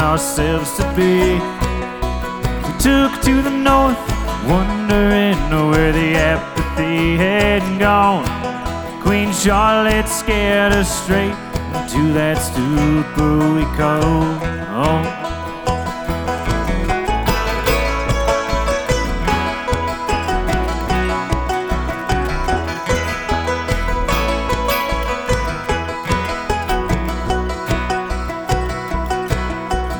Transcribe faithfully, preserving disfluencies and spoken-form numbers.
ourselves to be. We took to the north, wondering where the apathy had gone. Queen Charlotte scared us straight into that stupor we call home.